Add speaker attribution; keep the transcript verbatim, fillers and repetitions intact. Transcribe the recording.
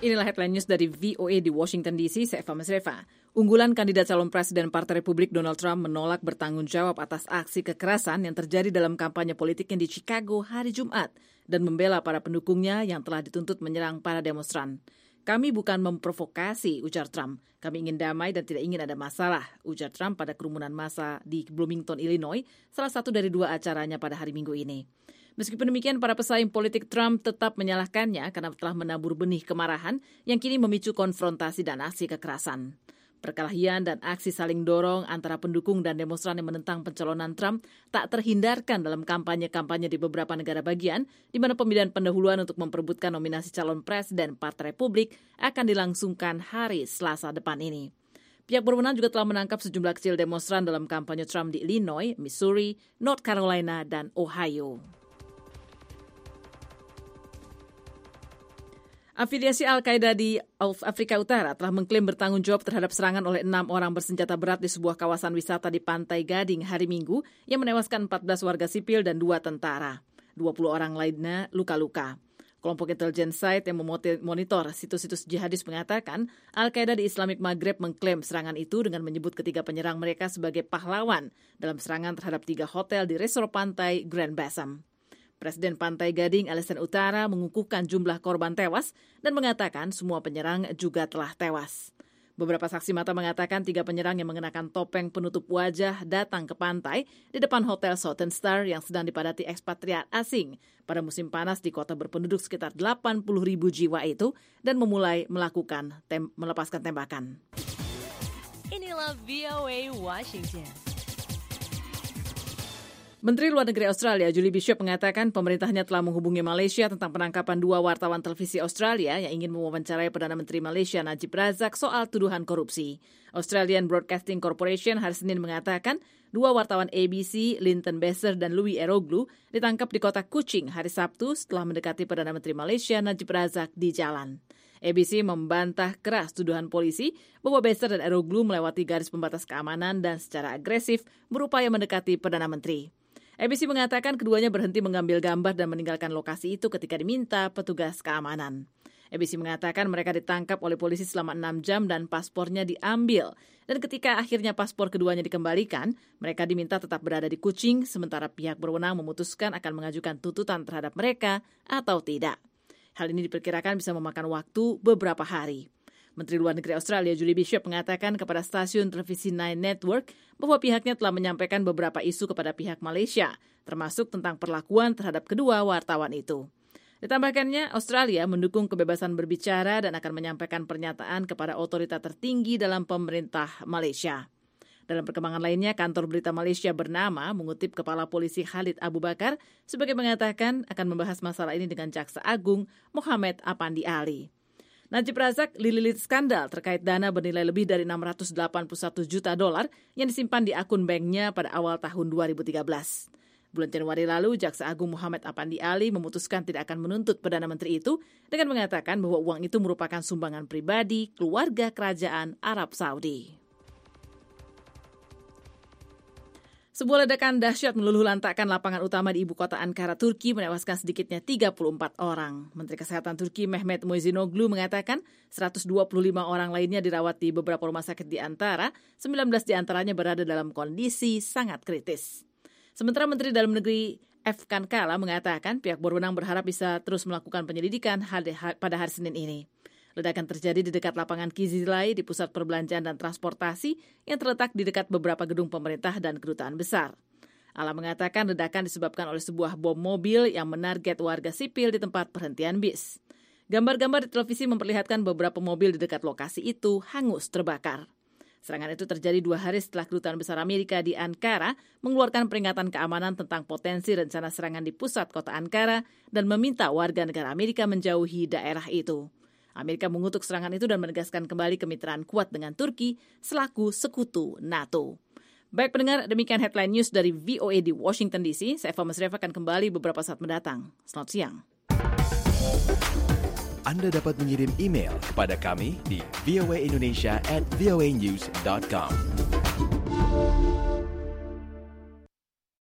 Speaker 1: Inilah headline news dari V O A di Washington D C, saya Eva Masreva. Unggulan kandidat calon presiden Partai Republik Donald Trump menolak bertanggung jawab atas aksi kekerasan yang terjadi dalam kampanye politiknya di Chicago hari Jumat dan membela para pendukungnya yang telah dituntut menyerang para demonstran. Kami bukan memprovokasi, ujar Trump. Kami ingin damai dan tidak ingin ada masalah, ujar Trump pada kerumunan massa di Bloomington, Illinois, salah satu dari dua acaranya pada hari Minggu ini. Meskipun demikian, para pesaing politik Trump tetap menyalahkannya karena telah menabur benih kemarahan yang kini memicu konfrontasi dan aksi kekerasan. Perkelahian dan aksi saling dorong antara pendukung dan demonstran yang menentang pencalonan Trump tak terhindarkan dalam kampanye-kampanye di beberapa negara bagian, di mana pemilihan pendahuluan untuk memperebutkan nominasi calon presiden Partai Republik akan dilangsungkan hari Selasa depan ini. Pihak berwenang juga telah menangkap sejumlah kecil demonstran dalam kampanye Trump di Illinois, Missouri, North Carolina, dan Ohio. Afiliasi Al-Qaeda di Afrika Utara telah mengklaim bertanggung jawab terhadap serangan oleh enam orang bersenjata berat di sebuah kawasan wisata di Pantai Gading hari Minggu yang menewaskan empat belas warga sipil dan dua tentara. dua puluh orang lainnya luka-luka. Kelompok intelijen site yang memonitor situs-situs jihadis mengatakan Al-Qaeda di Islamic Maghreb mengklaim serangan itu dengan menyebut ketiga penyerang mereka sebagai pahlawan dalam serangan terhadap tiga hotel di resor pantai Grand Bassam. Presiden Pantai Gading, Alison Utara, mengukuhkan jumlah korban tewas dan mengatakan semua penyerang juga telah tewas. Beberapa saksi mata mengatakan tiga penyerang yang mengenakan topeng penutup wajah datang ke pantai di depan Hotel Southern Star yang sedang dipadati ekspatriat asing pada musim panas di kota berpenduduk sekitar delapan puluh ribu jiwa itu dan memulai melakukan tem- melepaskan tembakan.
Speaker 2: Inilah V O A Washington.
Speaker 1: Menteri Luar Negeri Australia, Julie Bishop, mengatakan pemerintahnya telah menghubungi Malaysia tentang penangkapan dua wartawan televisi Australia yang ingin mewawancarai Perdana Menteri Malaysia Najib Razak soal tuduhan korupsi. Australian Broadcasting Corporation hari Senin mengatakan dua wartawan A B C, Linton Besser dan Louis Eroglu, ditangkap di kota Kuching hari Sabtu setelah mendekati Perdana Menteri Malaysia Najib Razak di jalan. A B C membantah keras tuduhan polisi bahwa Besser dan Eroglu melewati garis pembatas keamanan dan secara agresif berupaya mendekati Perdana Menteri. A B C mengatakan keduanya berhenti mengambil gambar dan meninggalkan lokasi itu ketika diminta petugas keamanan. A B C mengatakan mereka ditangkap oleh polisi selama enam jam dan paspornya diambil. Dan ketika akhirnya paspor keduanya dikembalikan, mereka diminta tetap berada di Kuching, sementara pihak berwenang memutuskan akan mengajukan tuntutan terhadap mereka atau tidak. Hal ini diperkirakan bisa memakan waktu beberapa hari. Menteri Luar Negeri Australia, Julie Bishop, mengatakan kepada stasiun televisi Nine Network bahwa pihaknya telah menyampaikan beberapa isu kepada pihak Malaysia, termasuk tentang perlakuan terhadap kedua wartawan itu. Ditambahkannya, Australia mendukung kebebasan berbicara dan akan menyampaikan pernyataan kepada otoritas tertinggi dalam pemerintah Malaysia. Dalam perkembangan lainnya, kantor berita Malaysia bernama mengutip Kepala Polisi Khalid Abu Bakar sebagai mengatakan akan membahas masalah ini dengan Jaksa Agung Mohamed Apandi Ali. Najib Razak dililit skandal terkait dana bernilai lebih dari enam ratus delapan puluh satu juta dolar yang disimpan di akun banknya pada awal tahun dua ribu tiga belas. Bulan Januari lalu, Jaksa Agung Mohamed Apandi Ali memutuskan tidak akan menuntut Perdana Menteri itu dengan mengatakan bahwa uang itu merupakan sumbangan pribadi keluarga kerajaan Arab Saudi. Sebuah ledakan dahsyat meluluh lantakkan lapangan utama di ibu kota Ankara, Turki, menewaskan sedikitnya tiga puluh empat orang. Menteri Kesehatan Turki Mehmet Muizinoglu mengatakan seratus dua puluh lima orang lainnya dirawat di beberapa rumah sakit di Ankara, sembilan belas di antaranya berada dalam kondisi sangat kritis. Sementara Menteri Dalam Negeri Efkan Kala mengatakan pihak berwenang berharap bisa terus melakukan penyelidikan pada hari Senin ini. Ledakan terjadi di dekat lapangan Kizilay di pusat perbelanjaan dan transportasi yang terletak di dekat beberapa gedung pemerintah dan kedutaan besar. Ala mengatakan ledakan disebabkan oleh sebuah bom mobil yang menarget warga sipil di tempat perhentian bis. Gambar-gambar di televisi memperlihatkan beberapa mobil di dekat lokasi itu hangus terbakar. Serangan itu terjadi dua hari setelah kedutaan besar Amerika di Ankara mengeluarkan peringatan keamanan tentang potensi rencana serangan di pusat kota Ankara dan meminta warga negara Amerika menjauhi daerah itu. Amerika mengutuk serangan itu dan menegaskan kembali kemitraan kuat dengan Turki selaku sekutu NATO. Baik pendengar, demikian headline news dari V O A di Washington D C. Saya Eva Masreva akan kembali beberapa saat mendatang. Selamat siang.
Speaker 3: Anda dapat mengirim email kepada kami di voaindonesia at voanews dot com.